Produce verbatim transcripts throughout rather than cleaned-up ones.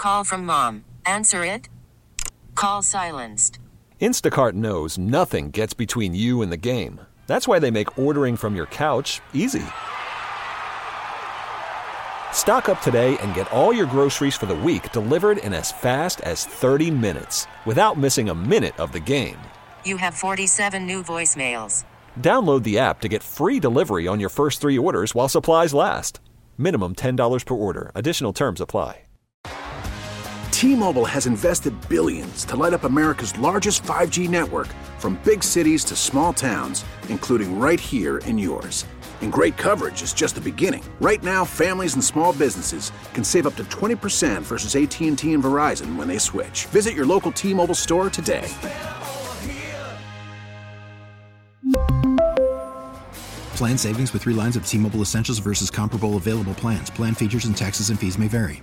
Call from mom. Answer it. Call silenced. Instacart knows nothing gets between you and the game. That's why they make ordering from your couch easy. Stock up today and get all your groceries for the week delivered in as fast as thirty minutes without missing a minute of the game. You have forty-seven new voicemails. Download the app to get free delivery on your first three orders while supplies last. Minimum ten dollars per order. Additional terms apply. T-Mobile has invested billions to light up America's largest five G network, from big cities to small towns, including right here in yours. And great coverage is just the beginning. Right now, families and small businesses can save up to twenty percent versus A T and T and Verizon when they switch. Visit your local T-Mobile store today. Plan savings with three lines of T-Mobile Essentials versus comparable available plans. Plan features and taxes and fees may vary.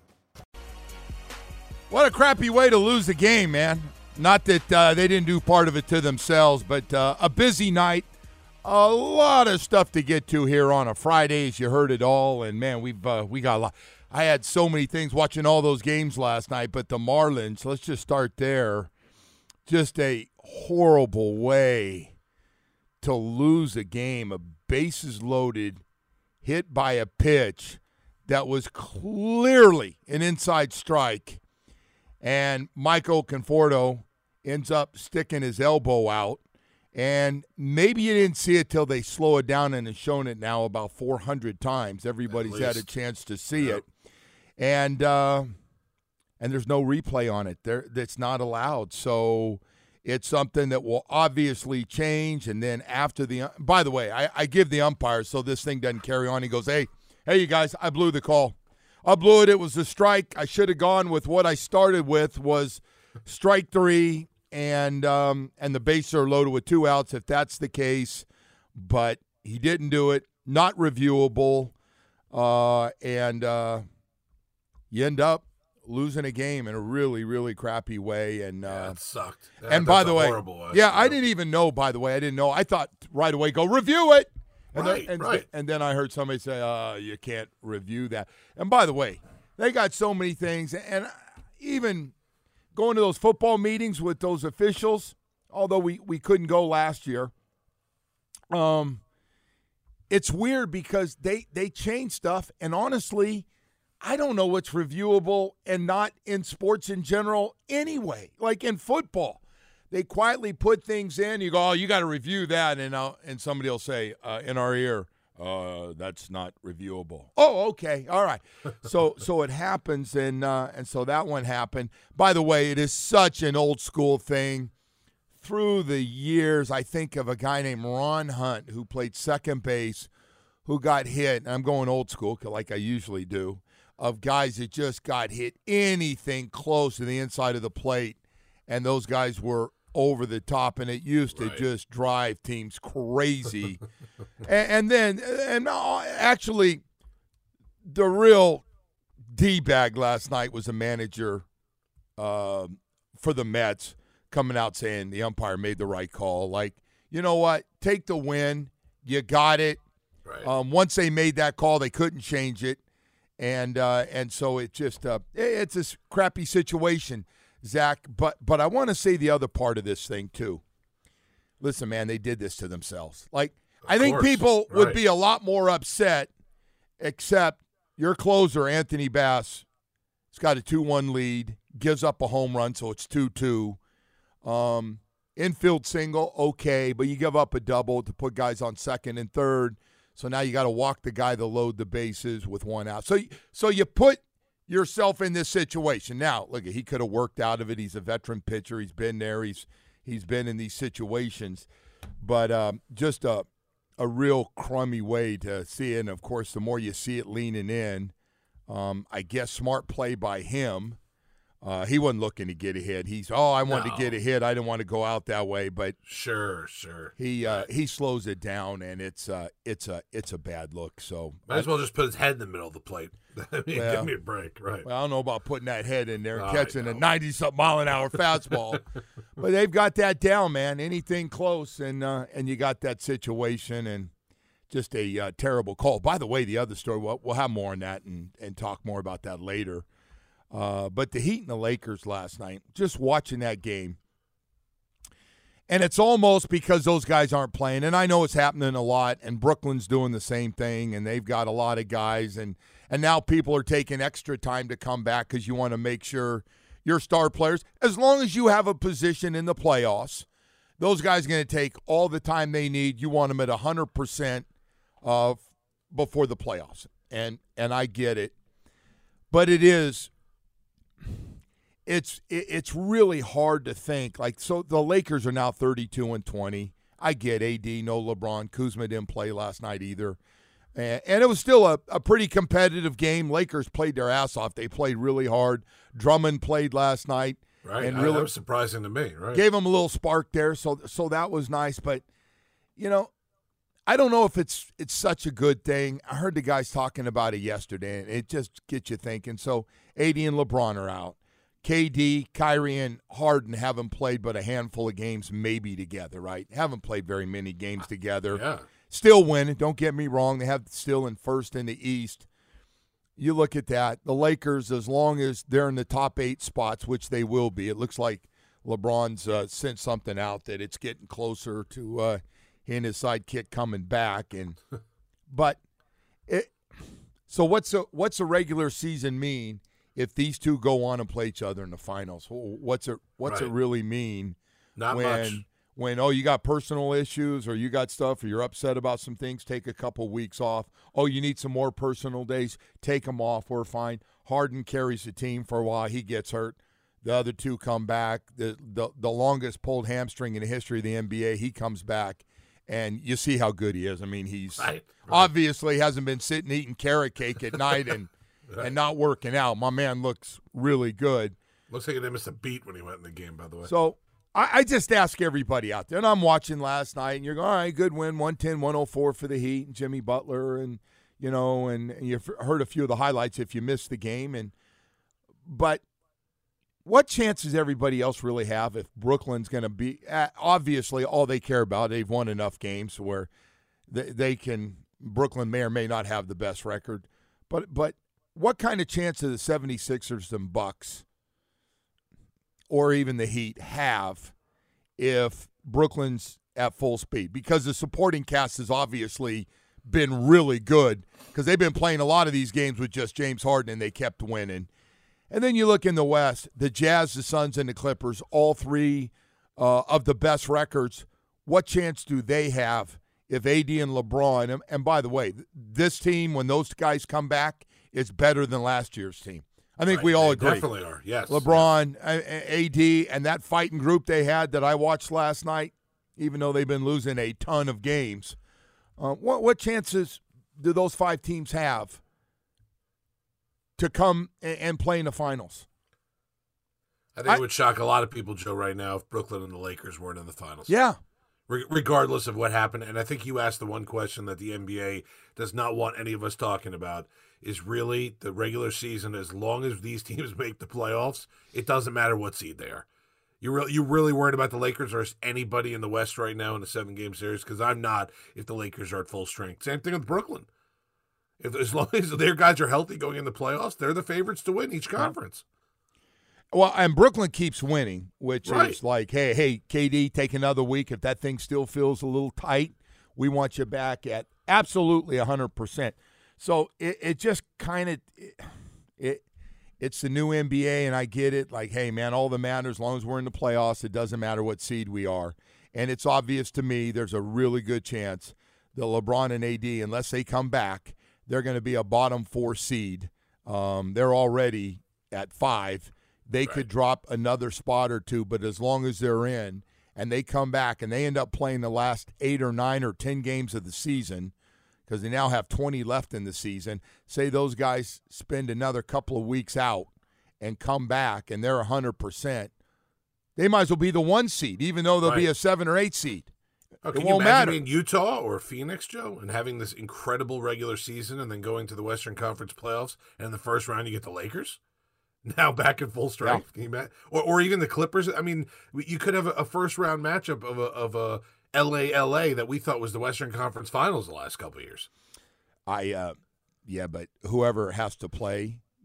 What a crappy way to lose a game, man. Not that uh, they didn't do part of it to themselves, but uh, a busy night. A lot of stuff to get to here on a Friday, as you heard it all. And, man, we've uh, we got a lot. I had so many things watching all those games last night, but the Marlins, let's just start there. Just a horrible way to lose a game. A bases loaded, hit by a pitch that was clearly an inside strike. And Michael Conforto ends up sticking his elbow out. And maybe you didn't see it till they slow it down and have shown it now about four hundred times. Everybody's had a chance to see yep. it. And uh, and there's no replay on it. There, that's not allowed. So it's something that will obviously change. And then after the – by the way, I, I give the umpire so this thing doesn't carry on. He goes, hey, hey, you guys, I blew the call. I blew it. It was a strike. I should have gone with what I started with was strike three, and um, and the bases are loaded with two outs if that's the case. But he didn't do it. Not reviewable. Uh, and uh, you end up losing a game in a really, really crappy way. And uh, yeah, it sucked. That, and by the way, horrible, yeah, I didn't even know, by the way. I didn't know. I thought right away, go review it. And, right, then, and, right. and then I heard somebody say, uh, you can't review that. And by the way, they got so many things. And even going to those football meetings with those officials, although we, we couldn't go last year, um, it's weird because they, they change stuff. And honestly, I don't know what's reviewable and not in sports in general anyway, like in football. They quietly put things in. You go, oh, you got to review that. And uh, and somebody will say uh, in our ear, uh, that's not reviewable. Oh, okay. All right. So so it happens, and uh, and so that one happened. By the way, it is such an old school thing. Through the years, I think of a guy named Ron Hunt who played second base, who got hit. And I'm going old school like I usually do, of guys that just got hit anything close to the inside of the plate. And those guys were over the top, and it used right. to just drive teams crazy. and, and then, and actually, the real D-bag last night was a manager uh, for the Mets coming out saying the umpire made the right call. Like, you know what? Take the win. You got it. Right. Um, once they made that call, they couldn't change it. And uh, and so it just uh, it's a crappy situation. Zach, but but I want to say the other part of this thing, too. Listen, man, they did this to themselves. Like, of I think course. people right. would be a lot more upset, except your closer, Anthony Bass, has got a two one lead, gives up a home run, so it's two two. Um, infield single, okay, but you give up a double to put guys on second and third, so now you got to walk the guy to load the bases with one out. So, so you put yourself in this situation. Now, look, he could have worked out of it. He's a veteran pitcher. He's been there. He's he's been in these situations. But um, just a a real crummy way to see it. And, of course, the more you see it leaning in, um, I guess smart play by him. Uh, he wasn't looking to get ahead. He's, oh, I wanted no. to get ahead. I didn't want to go out that way. But sure, sure. He uh, he slows it down, and it's uh, it's a it's a bad look. So might as well just put his head in the middle of the plate. I mean, well, give me a break, right? Well, I don't know about putting that head in there and I catching know. a ninety-something mile an hour fastball, but they've got that down, man. Anything close, and uh, and you got that situation, and just a uh, terrible call. By the way, the other story, we'll, we'll have more on that and and talk more about that later. Uh, but the Heat and the Lakers last night, just watching that game, and it's almost because those guys aren't playing, and I know it's happening a lot, and Brooklyn's doing the same thing, and they've got a lot of guys, and, and now people are taking extra time to come back because you want to make sure your star players, as long as you have a position in the playoffs, those guys are going to take all the time they need. You want them at one hundred percent uh, before the playoffs, and and I get it. But it is – It's it's really hard to think. Like, so the Lakers are now thirty-two and twenty. I get A D, no LeBron. Kuzma didn't play last night either. And, and it was still a, a pretty competitive game. Lakers played their ass off. They played really hard. Drummond played last night. Right. And I, really that was surprising to me, right? Gave him a little spark there, so so that was nice. But, you know, I don't know if it's it's such a good thing. I heard the guys talking about it yesterday, and it just gets you thinking. So A D and LeBron are out. K D, Kyrie, and Harden haven't played but a handful of games maybe together, right? Haven't played very many games together. Yeah. Still winning. Don't get me wrong. They have still in first in the East. You look at that. The Lakers, as long as they're in the top eight spots, which they will be, it looks like LeBron's uh, sent something out that it's getting closer to uh, he and his sidekick coming back. And but it. So what's a what's a regular season mean if these two go on and play each other in the finals? What's it What's Right. it really mean? Not when, much. When, oh, you got personal issues or you got stuff or you're upset about some things, take a couple weeks off. Oh, you need some more personal days, take them off. We're fine. Harden carries the team for a while. He gets hurt. The other two come back. The, the, the longest pulled hamstring in the history of the N B A, he comes back, and you see how good he is. I mean, he's Right, right. obviously hasn't been sitting eating carrot cake at night and, Right. and not working out. My man looks really good. Looks like he didn't miss a beat when he went in the game, by the way. So I, I just ask everybody out there, and I'm watching last night, and you're going, all right, good win, one ten, one oh four for the Heat, and Jimmy Butler, and, you know, and, and you've heard a few of the highlights if you missed the game. And but what chance does everybody else really have if Brooklyn's going to be uh, – obviously, all they care about, they've won enough games where they, they can – Brooklyn may or may not have the best record. But but what kind of chance do the seventy-sixers and Bucks – or even the Heat have if Brooklyn's at full speed? Because the supporting cast has obviously been really good because they've been playing a lot of these games with just James Harden, and they kept winning. And then you look in the West, the Jazz, the Suns, and the Clippers, all three uh, of the best records. What chance do they have if A D and LeBron, and, and by the way, this team, when those guys come back, is better than last year's team. I think Right. we all They agree. definitely are, yes. LeBron, A D, and that fighting group they had that I watched last night, even though they've been losing a ton of games, uh, what, what chances do those five teams have to come and, and play in the finals? I think I- it would shock a lot of people, Joe, right now if Brooklyn and the Lakers weren't in the finals. Yeah. Re- regardless of what happened. And I think you asked the one question that the N B A does not want any of us talking about is really the regular season. As long as these teams make the playoffs, it doesn't matter what seed they are. You really, you really worried about the Lakers or is anybody in the West right now in the seven-game series? Because I'm not if the Lakers are at full strength. Same thing with Brooklyn. If As long as their guys are healthy going in the playoffs, they're the favorites to win each conference. Well, and Brooklyn keeps winning, which Right. is like, hey, hey, K D, take another week. If that thing still feels a little tight, we want you back at absolutely one hundred percent. So it, it just kind of it, it it's the new N B A, and I get it. Like, hey, man, all that matters, as long as we're in the playoffs, it doesn't matter what seed we are. And it's obvious to me there's a really good chance that LeBron and A D, unless they come back, they're going to be a bottom four seed. Um, they're already at five. They Right. could drop another spot or two, but as long as they're in and they come back and they end up playing the last eight or nine or ten games of the season, because they now have twenty left in the season, say those guys spend another couple of weeks out and come back and they're one hundred percent, they might as well be the one seed, even though they'll be Right. a seven or eight seed. Oh, It can won't you imagine matter. being Utah or Phoenix, Joe, and having this incredible regular season and then going to the Western Conference playoffs, and in the first round you get the Lakers? Now back in full strength, Yeah. Can you imagine? Or, or even the Clippers. I mean, you could have a, a first round matchup of a of a L A L A that we thought was the Western Conference Finals the last couple of years. I, uh, yeah, but whoever has to play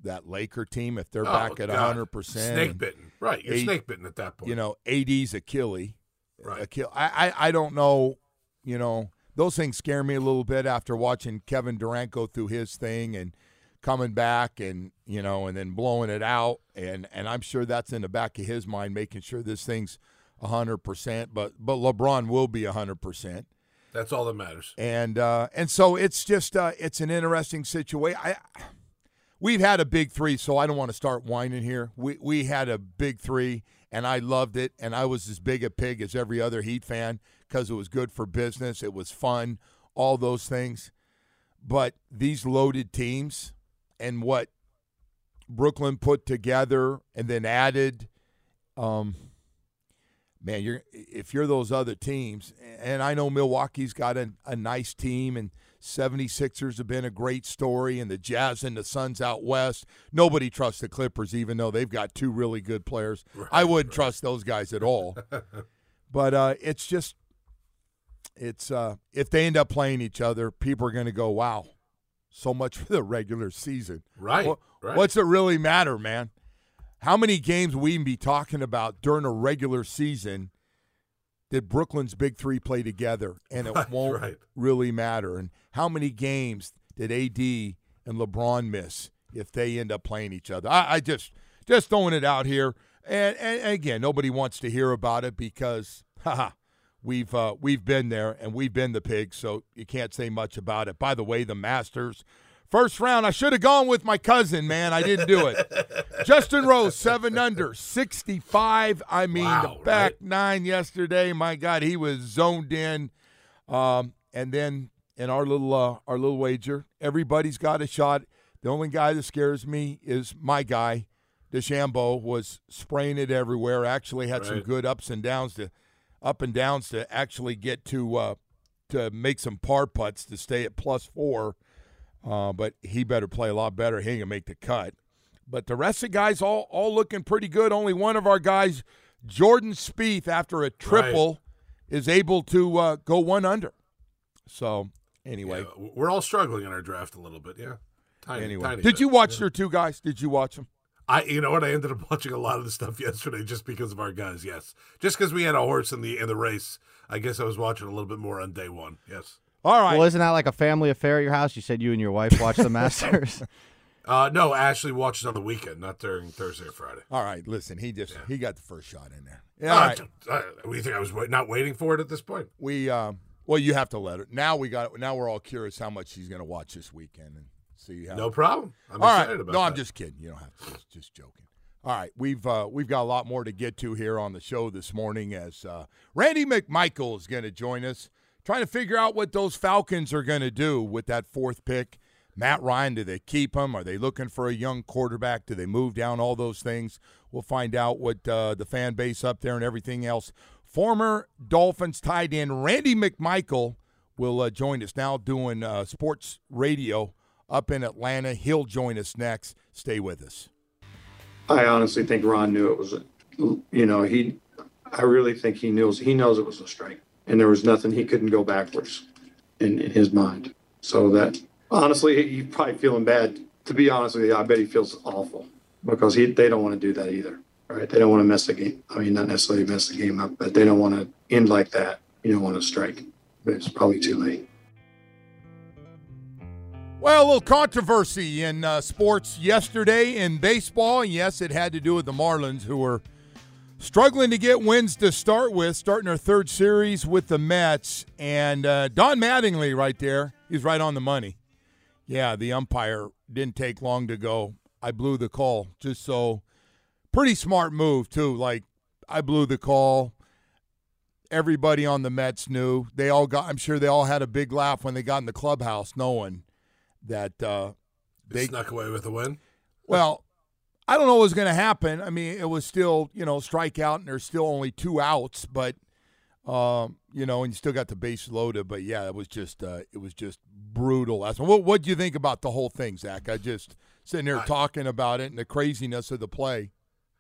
that Laker team if they're Oh, back at God. one hundred percent. Snake bitten. Right. You're A- snake bitten at that point. You know, A D's Achilles. Right. Achille. I, I, I don't know, you know, those things scare me a little bit after watching Kevin Durant go through his thing and coming back and, you know, and then blowing it out. And, and I'm sure that's in the back of his mind, making sure this thing's one hundred percent. But, but LeBron will be one hundred percent. That's all that matters. And uh, and so it's just uh, it's an interesting situation. I we've had a big three, so I don't want to start whining here. We we had a big three, and I loved it, and I was as big a pig as every other Heat fan because it was good for business, it was fun, all those things. But these loaded teams and what Brooklyn put together and then added. Um, Man, you're if you're those other teams, and I know Milwaukee's got a, a nice team, and seventy-sixers have been a great story, and the Jazz and the Suns out west. Nobody trusts the Clippers, even though they've got two really good players. Right, I wouldn't right. trust those guys at all. But uh, it's just, it's uh, if they end up playing each other, people are going to go, wow, so much for the regular season. Right, what, right. What's it really matter, man? How many games we can be talking about during a regular season did Brooklyn's big three play together, and it right, won't right. really matter? And how many games did A D and LeBron miss if they end up playing each other? I, I just just throwing it out here. And, and, and again, nobody wants to hear about it because, haha, we've uh, we've been there and we've been the pigs, so you can't say much about it. By the way, the Masters. First round, I should have gone with my cousin, man. I didn't do it. Justin Rose, seven under, sixty-five. I mean, wow, the back right? nine yesterday. My God, he was zoned in. Um, and then in our little uh, our little wager, everybody's got a shot. The only guy that scares me is my guy, DeChambeau, was spraying it everywhere. Actually had right. some good ups and downs to up and downs to actually get to uh, to make some par putts to stay at plus four. Uh, but he better play a lot better. He ain't gonna make the cut. But the rest of the guys all all looking pretty good. Only one of our guys, Jordan Spieth, after a triple, right. is able to uh, go one under. So anyway, yeah, we're all struggling in our draft a little bit. Yeah. Tiny, anyway, tiny did bit. you watch yeah. your two guys? Did you watch them? I, you know what? I ended up watching a lot of the stuff yesterday just because of our guys. Yes, just because we had a horse in the in the race. I guess I was watching a little bit more on day one. Yes. All right. Well, isn't that like a family affair at your house? You said you and your wife watched the Masters. uh, no, Ashley watched it on the weekend, not during Thursday or Friday. All right. Listen, he just yeah. he got the first shot in there. Yeah, all uh, right. Uh, what do you think I was wait, not waiting for it at this point? We uh, well, you have to let it. Now we got. Now we're all curious how much he's going to watch this weekend and see how. No problem. I'm all excited right. about no, that. I'm just kidding. You don't have to. Just, just joking. All right, we've uh, we've got a lot more to get to here on the show this morning as uh, Randy McMichael is going to join us. Trying to figure out what those Falcons are going to do with that fourth pick. Matt Ryan, do they keep him? Are they looking for a young quarterback? Do they move down? All those things. We'll find out what uh, the fan base up there and everything else. Former Dolphins tight end Randy McMichael will uh, join us now doing uh, sports radio up in Atlanta. He'll join us next. Stay with us. I honestly think Ron knew it was, a, you know, he, I really think he knows, he knows it was a strike. And there was nothing he couldn't go backwards in, in his mind. So that, honestly, he's probably feeling bad. To be honest with you, I bet he feels awful because he they don't want to do that either. Right? They don't want to mess the game. I mean, not necessarily mess the game up, but they don't want to end like that. You don't want to strike. But it's probably too late. Well, a little controversy in uh, sports yesterday in baseball. And yes, it had to do with the Marlins, who were struggling to get wins to start with, starting their third series with the Mets. And uh, Don Mattingly right there, he's right on the money. Yeah, the umpire didn't take long to go. I blew the call. Just so, pretty smart move, too. Like, I blew the call. Everybody on the Mets knew. They all got, I'm sure they all had a big laugh when they got in the clubhouse knowing that uh, they snuck away with a win. Well, I don't know what was going to happen. I mean, it was still, you know, strikeout, and there's still only two outs, but, um, you know, and you still got the base loaded. But, yeah, it was just uh, it was just brutal. What what do you think about the whole thing, Zach? I just sitting here I, talking about it and the craziness of the play.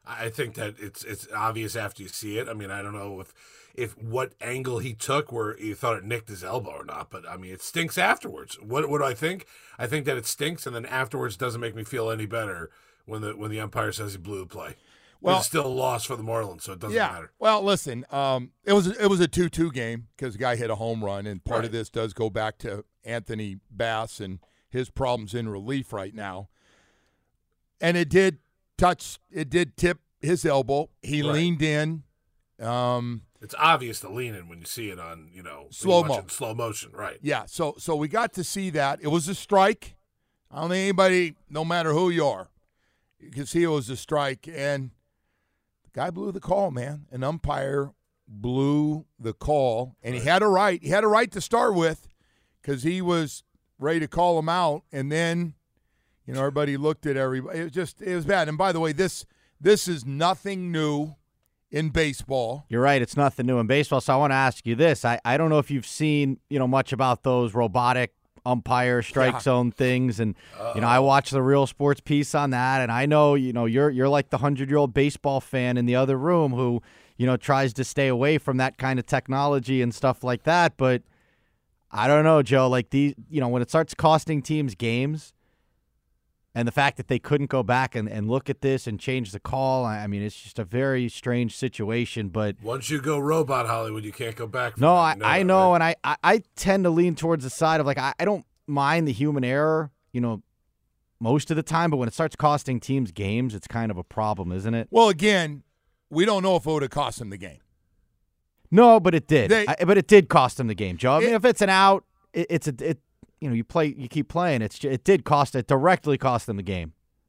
I think that it's it's obvious after you see it. I mean, I don't know if if what angle he took where you thought it nicked his elbow or not, but I mean, it stinks afterwards. What what do I think? I think that it stinks, and then afterwards doesn't make me feel any better when the when the umpire says he blew the play. Well, it's still a loss for the Marlins, so it doesn't yeah, matter. Well, listen, um, it was it was a two two game because the guy hit a home run, and part right. of this does go back to Anthony Bass and his problems in relief right now. And it did touch, it did tip his elbow. He right. leaned in. Um, it's obvious to lean in when you see it on, you know, slow mo, slow motion, right? Yeah. So, so we got to see that. It was a strike. I don't think anybody, no matter who you are, you can see it was a strike. And the guy blew the call, man. An umpire blew the call, and right. he had a right. He had a right to start with because he was ready to call him out, and then, you know, everybody looked at everybody. It was just, it was bad. And by the way, this this is nothing new in baseball. You're right. It's nothing new in baseball. So I want to ask you this. I, I don't know if you've seen, you know, much about those robotic umpire strike yeah. zone things. And, Uh-oh. you know, I watched the Real Sports piece on that. And I know, you know, you're you're like the hundred-year-old baseball fan in the other room who, you know, tries to stay away from that kind of technology and stuff like that. But I don't know, Joe, like these, you know, when it starts costing teams games, and the fact that they couldn't go back and, and look at this and change the call, I mean, it's just a very strange situation. But once you go robot Hollywood, you can't go back. From no, that. I, You know I that, know, right? and I, I, I tend to lean towards the side of like I, I don't mind the human error, you know, most of the time. But when it starts costing teams games, it's kind of a problem, isn't it? Well, again, we don't know if it would have cost them the game. No, but it did. They, I, but it did cost them the game, Joe. I mean, it, if it's an out, it, it's a it. You know, you play, you keep playing. It's it did cost it directly cost them the game.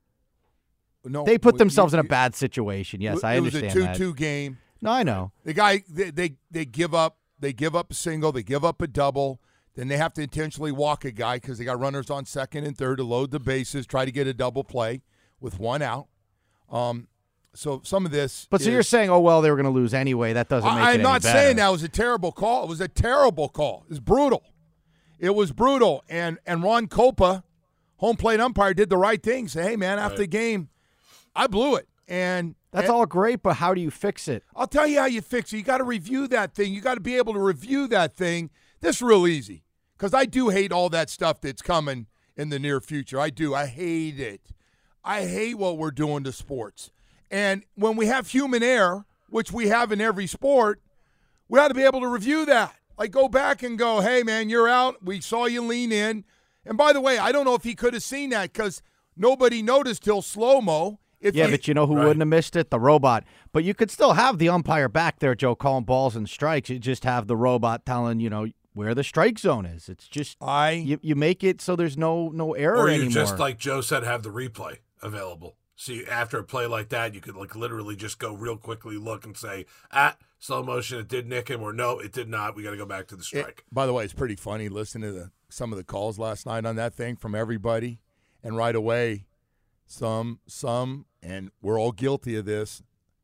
No, they put themselves you, in a bad situation. Yes, I it understand It was a that. two two game. No, I know. The guy, they, they they give up. They give up a single. They give up a double. Then they have to intentionally walk a guy because they got runners on second and third to load the bases, try to get a double play with one out. Um, so some of this. But is, so you're saying, oh well, they were going to lose anyway. That doesn't make I, it I'm any not better. saying that was a terrible call. It was a terrible call. It was brutal. It was brutal. And and Ron Copa, home plate umpire, did the right thing. Say, hey man, after right. the game, I blew it. And that's and, all great, but how do you fix it? I'll tell you how you fix it. You got to review that thing. You got to be able to review that thing. This is real easy because I do hate all that stuff that's coming in the near future. I do. I hate it. I hate what we're doing to sports. And when we have human error, which we have in every sport, we ought to be able to review that. Like go back and go, hey, man, you're out. We saw you lean in. And by the way, I don't know if he could have seen that because nobody noticed till slow-mo. If yeah, he, but you know who right. wouldn't have missed it? The robot. But you could still have the umpire back there, Joe, calling balls and strikes. You just have the robot telling, you know, where the strike zone is. It's just I you, you make it so there's no no error or you anymore. just, like Joe said, have the replay available. So you, after a play like that, you could like literally just go real quickly, look and say, ah, slow motion, it did nick him, or no, it did not. We got to go back to the strike. It, by the way, it's pretty funny listening to the, some of the calls last night on that thing from everybody. And right away, some, some, and we're all guilty of this,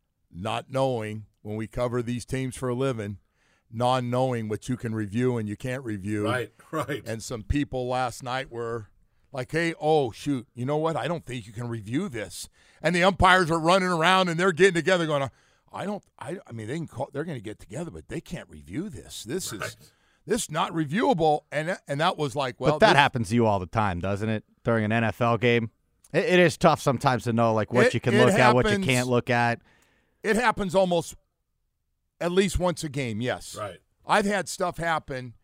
not knowing when we cover these teams for a living, non-knowing what you can review and you can't review. Right, right. And some people last night were like, hey, oh, shoot, you know what? I don't think you can review this. And the umpires are running around and they're getting together going, I don't, I, I mean, they can call, they're going to get together, but they can't review this. This right. is, this is not reviewable. And, and that was like, well. But that this, happens to you all the time, doesn't it? During an N F L game? It, it is tough sometimes to know, like, what it, you can it look happens, at, what you can't look at. It happens almost at least once a game, yes. Right. I've had stuff happen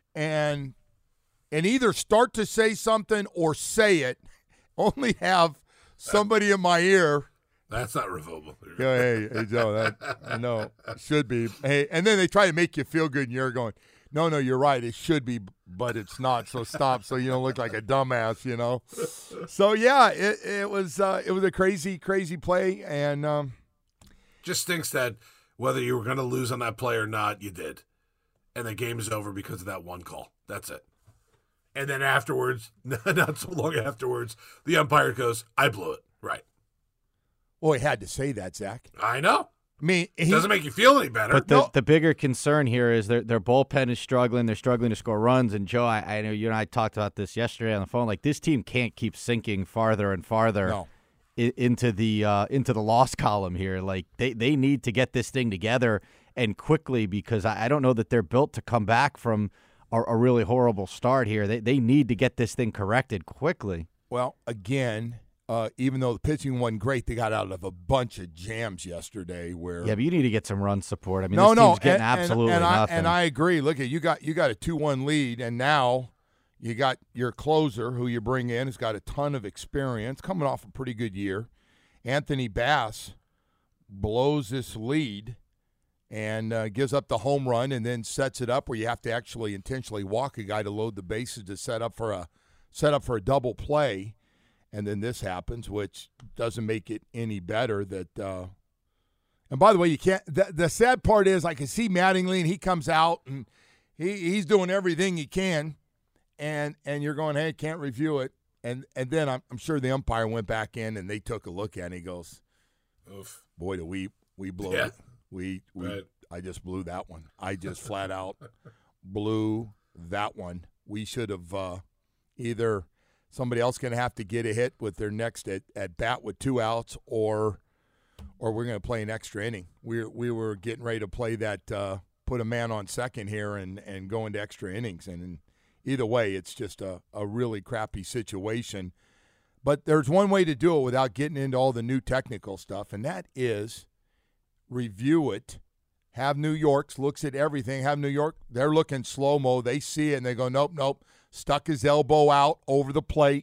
and and either start to say something or say it, only have somebody in my ear. That's not reviewable. Yeah, hey, hey, Joe, that I know it should be. Hey, and then they try to make you feel good, and you're going, no, no, you're right. It should be, but it's not. So stop, so you don't look like a dumbass, you know. So yeah, it it was uh, it was a crazy, crazy play, and um, just stinks that whether you were going to lose on that play or not, you did, and the game is over because of that one call. That's it. And then afterwards, not so long afterwards, the umpire goes, I blew it. Right. Well, he had to say that, Zach. I know. I mean, it he, doesn't make you feel any better. But the, no. the bigger concern here is their their bullpen is struggling. They're struggling to score runs. And, Joe, I, I know you and I talked about this yesterday on the phone. Like, this team can't keep sinking farther and farther No. i- into the uh, into the loss column here. Like they, they need to get this thing together and quickly, because I, I don't know that they're built to come back from a, a really horrible start here. They they need to get this thing corrected quickly. Well, again, uh, even though the pitching wasn't great, they got out of a bunch of jams yesterday. Where Yeah, but you need to get some run support. I mean, no, this no, team's getting and, absolutely and, and nothing. I, and I agree. Look at you got you got a two one lead, and now you got your closer who you bring in has got a ton of experience, coming off a pretty good year. Anthony Bass blows this lead and uh, gives up the home run, and then sets it up where you have to actually intentionally walk a guy to load the bases to set up for a set up for a double play, and then this happens, which doesn't make it any better. That uh, and by the way, you can't. The, the sad part is I can see Mattingly, and he comes out and he, he's doing everything he can, and and you're going, hey, can't review it, and and then I'm, I'm sure the umpire went back in and they took a look at it. And he goes, Oof. boy, do we we blow Yeah. it. We, we Right. I just blew that one. I just flat out blew that one. We should have uh, either somebody else going to have to get a hit with their next at, at bat with two outs, or or we're going to play an extra inning. We we were getting ready to play that uh, put a man on second here and, and go into extra innings. And either way, it's just a, a really crappy situation. But there's one way to do it without getting into all the new technical stuff, and that is review it, have New York's looks at everything, have New York, they're looking slow-mo, they see it, and they go, nope, nope, stuck his elbow out over the plate,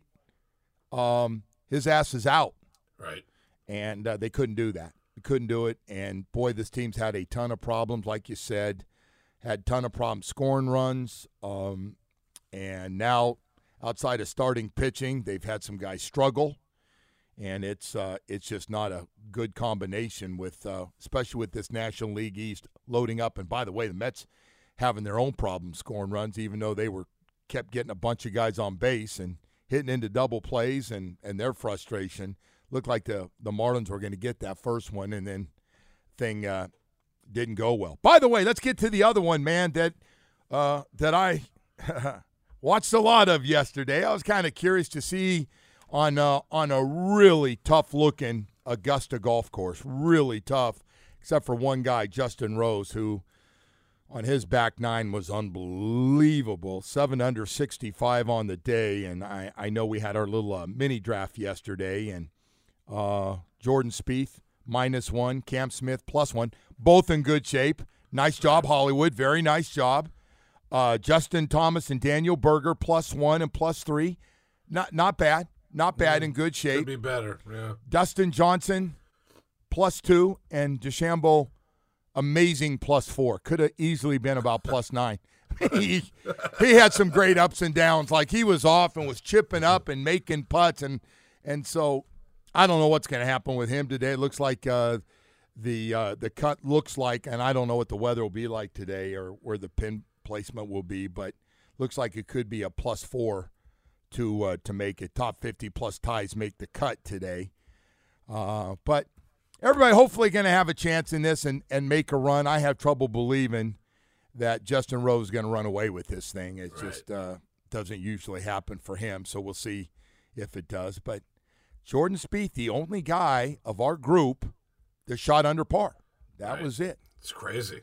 um, his ass is out. Right. And uh, they couldn't do that. They couldn't do it, and boy, this team's had a ton of problems, like you said, had a ton of problems scoring runs, um, and now outside of starting pitching, they've had some guys struggle. And it's uh, it's just not a good combination with, uh, especially with this National League East loading up. And by the way, the Mets having their own problems scoring runs, even though they were kept getting a bunch of guys on base and hitting into double plays, and, and their frustration looked like the the Marlins were going to get that first one, and then thing uh, didn't go well. By the way, let's get to the other one, man. That uh, that I watched a lot of yesterday. I was kind of curious to see. On uh, on a really tough-looking Augusta golf course, really tough, except for one guy, Justin Rose, who on his back nine was unbelievable, seven under sixty-five on the day, and I, I know we had our little uh, mini draft yesterday, and uh, Jordan Spieth, minus one, Cam Smith, plus one, both in good shape. Nice job, Hollywood, very nice job. Uh, Justin Thomas and Daniel Berger, plus one and plus three, not not bad. Not bad, in good shape. Could be better, yeah. Dustin Johnson, plus two, and DeChambeau, amazing plus four. Could have easily been about plus nine. he, he had some great ups and downs. Like, he was off and was chipping up and making putts. And, and so I don't know what's going to happen with him today. It looks like uh, the uh, the cut looks like, and I don't know what the weather will be like today or where the pin placement will be, but looks like it could be a plus four. To uh, to make it. Top fifty plus ties make the cut today. Uh, but everybody hopefully going to have a chance in this and, and make a run. I have trouble believing that Justin Rose is going to run away with this thing. It Right. just uh, doesn't usually happen for him, so we'll see if it does. But Jordan Spieth, the only guy of our group that shot under par. That Right. was it. It's crazy.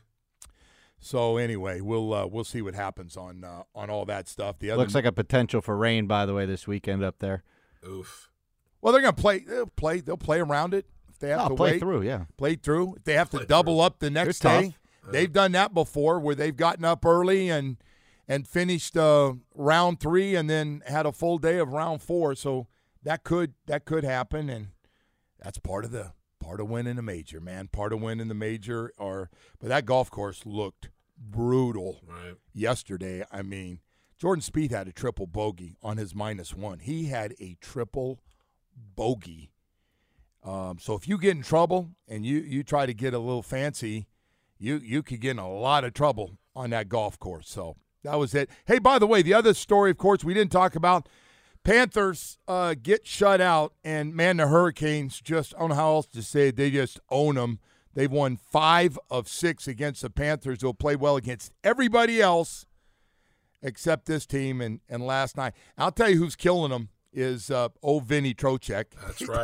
So anyway, we'll uh, we'll see what happens on uh, on all that stuff. The other Looks like a potential for rain, by the way, this weekend up there. Oof. Well, they're going to play. They'll play. They'll play around it if they have I'll to play wait. through, yeah. Play through. If they have to Play double through. up the next They're day, tough. they've done that before, where they've gotten up early and and finished uh, round three, and then had a full day of round four. So that could that could happen, and that's part of the part of winning a major, man. Part of winning the major. Or but that golf course looked brutal Right. yesterday. I mean, Jordan Spieth had a triple bogey on his minus one. He had a triple bogey. Um, so if you get in trouble and you, you try to get a little fancy, you you could get in a lot of trouble on that golf course. So that was it. Hey, by the way, the other story, of course, we didn't talk about. Panthers uh, get shut out, and, man, the Hurricanes just, I don't know how else to say it, they just own them. They've won five of six against the Panthers. They'll play well against everybody else except this team. And, and last night, I'll tell you who's killing them is uh, old Vinny Trocheck. That's right.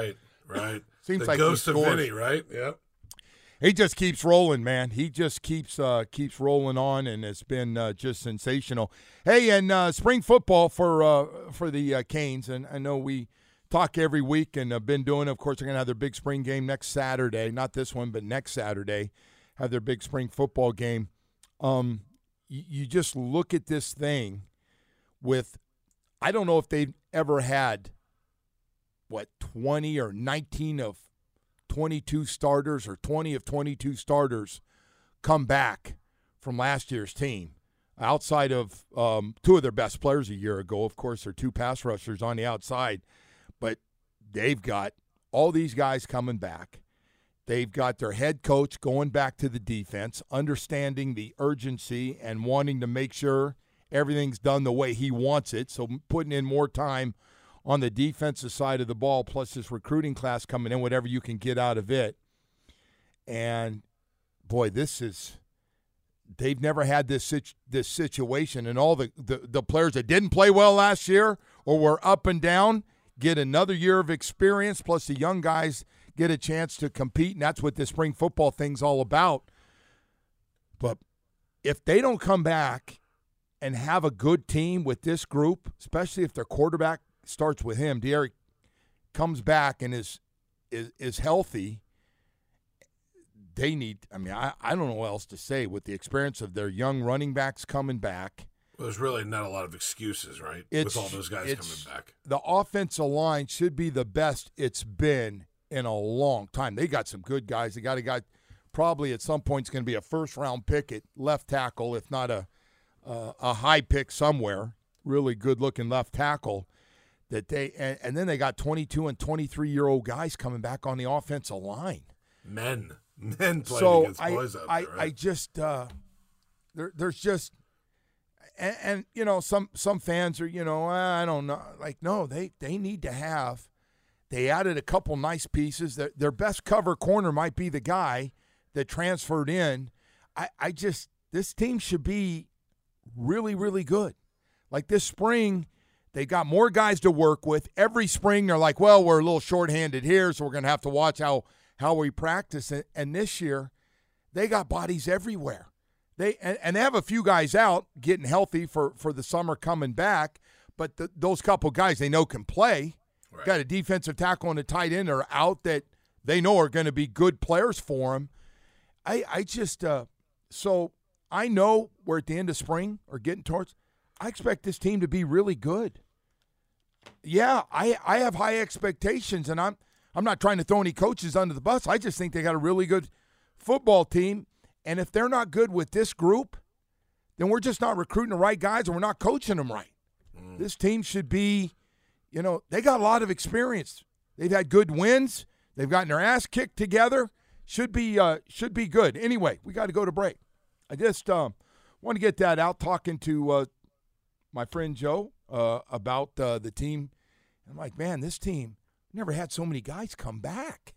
Right. Seems the like ghost he of scores. Vinny, right? Yep. He just keeps rolling, man. He just keeps uh, keeps rolling on, and it's been uh, just sensational. Hey, and uh, spring football for uh, for the uh, Canes, and I know we talk every week and have been doing. Of course, they're gonna have their big spring game next Saturday. Not this one, but next Saturday, have their big spring football game. Um, you, you just look at this thing with, I don't know if they've ever had what twenty or nineteen of twenty-two starters or twenty of twenty-two starters come back from last year's team. Outside of um, two of their best players a year ago, of course, their two pass rushers on the outside. But they've got all these guys coming back. They've got their head coach going back to the defense, understanding the urgency and wanting to make sure everything's done the way he wants it, so putting in more time on the defensive side of the ball, plus this recruiting class coming in, whatever you can get out of it. And, boy, this is – they've never had this situ- this situation. And all the, the, the players that didn't play well last year or were up and down get another year of experience, plus the young guys get a chance to compete, and that's what this spring football thing's all about. But if they don't come back and have a good team with this group, especially if their quarterback – starts with him, Derek comes back and is is is healthy, they need, I mean, I, I don't know what else to say with the experience of their young running backs coming back. Well, there's really not a lot of excuses, right, It's, with all those guys it's, coming back. The offensive line should be the best it's been in a long time. They got some good guys. They got a guy probably at some point is going to be a first-round pick at left tackle, if not a, uh, a high pick somewhere, really good-looking left tackle. That they and, and then they got twenty-two and twenty-three-year-old guys coming back on the offensive line. Men. Men playing so against I, boys out I, there, right? I just uh, there, there's just and, and you know some some fans are you know I don't know like no they they need to have they added a couple nice pieces. Their, their best cover corner might be the guy that transferred in. I, I just this team should be really really good. Like this spring. They got more guys to work with. Every spring they're like, well, we're a little shorthanded here, so we're going to have to watch how, how we practice. And, and this year, they got bodies everywhere. They and, and they have a few guys out getting healthy for, for the summer coming back, but the, those couple guys they know can play. Right. Got a defensive tackle and a tight end are out that they know are going to be good players for them. I, I just uh, – so I know we're at the end of spring or getting towards – I expect this team to be really good. Yeah, I I have high expectations, and I'm I'm not trying to throw any coaches under the bus. I just think they got a really good football team, and if they're not good with this group, then we're just not recruiting the right guys, and we're not coaching them right. Mm. This team should be, you know, they got a lot of experience. They've had good wins. They've gotten their ass kicked together. Should be uh, should be good. Anyway, we got to go to break. I just um, want to get that out, talking to uh, my friend Joe uh, about uh, the team. I'm like, man, this team never had so many guys come back.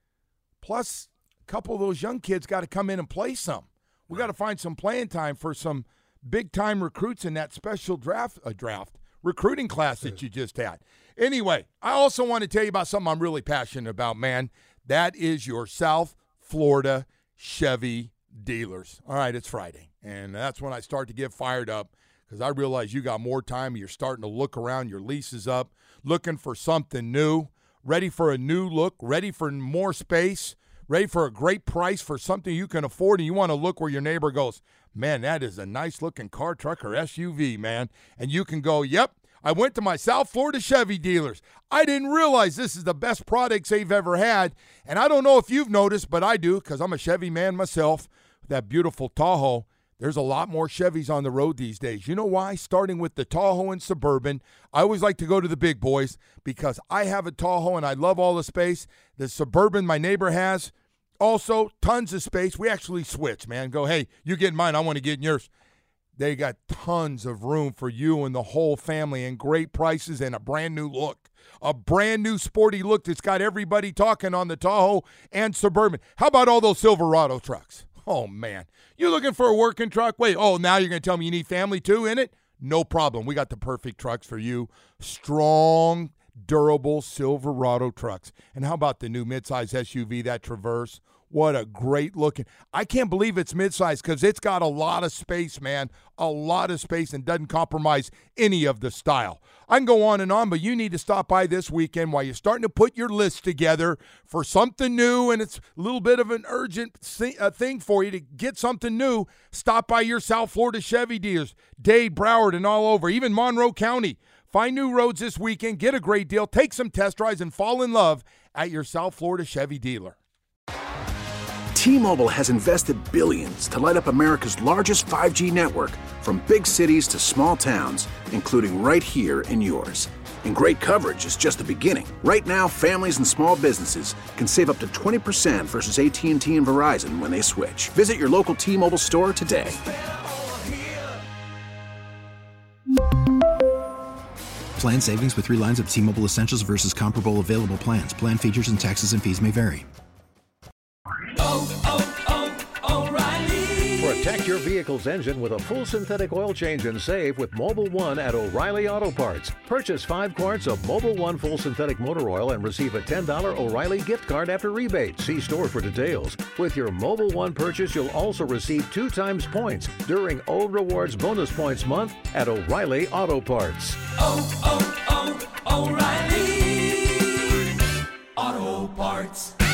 Plus, a couple of those young kids got to come in and play some. We got to find some playing time for some big-time recruits in that special draft uh, draft recruiting class that you just had. Anyway, I also want to tell you about something I'm really passionate about, man. That is your South Florida Chevy dealers. All right, it's Friday, and that's when I start to get fired up because I realize you got more time. You're starting to look around. Your lease is up, looking for something new, ready for a new look, ready for more space, ready for a great price for something you can afford, and you want to look where your neighbor goes, man, that is a nice-looking car, truck, or S U V, man. And you can go, yep, I went to my South Florida Chevy dealers. I didn't realize this is the best products they've ever had. And I don't know if you've noticed, but I do because I'm a Chevy man myself. That beautiful Tahoe. There's a lot more Chevys on the road these days. You know why? Starting with the Tahoe and Suburban. I always like to go to the big boys because I have a Tahoe and I love all the space. The Suburban my neighbor has, also tons of space. We actually switch, man. Go, hey, you get in mine. I want to get in yours. They got tons of room for you and the whole family and great prices and a brand new look. A brand new sporty look that's got everybody talking on the Tahoe and Suburban. How about all those Silverado trucks? Oh, man. You looking for a working truck? Wait, oh, now you're going to tell me you need family too in it? No problem. We got the perfect trucks for you. Strong, durable Silverado trucks. And how about the new midsize S U V, that Traverse? What a great looking. I can't believe it's midsize because it's got a lot of space, man. A lot of space and doesn't compromise any of the style. I can go on and on, but you need to stop by this weekend while you're starting to put your list together for something new, and it's a little bit of an urgent thing for you to get something new. Stop by your South Florida Chevy dealers, Dade, Broward, and all over, even Monroe County. Find new roads this weekend, get a great deal, take some test drives, and fall in love at your South Florida Chevy dealer. T-Mobile has invested billions to light up America's largest five G network, from big cities to small towns, including right here in yours. And great coverage is just the beginning. Right now, families and small businesses can save up to twenty percent versus A T and T and Verizon when they switch. Visit your local T-Mobile store today. Plan savings with three lines of T-Mobile Essentials versus comparable available plans. Plan features and taxes and fees may vary. Oh, oh, oh, O'Reilly. Protect your vehicle's engine with a full synthetic oil change and save with Mobil one at O'Reilly Auto Parts. Purchase five quarts of Mobil one full synthetic motor oil and receive a ten dollars O'Reilly gift card after rebate. See store for details. With your Mobil one purchase, you'll also receive two times points during O Rewards Bonus Points Month at O'Reilly Auto Parts. Oh, oh, oh, O'Reilly Auto Parts.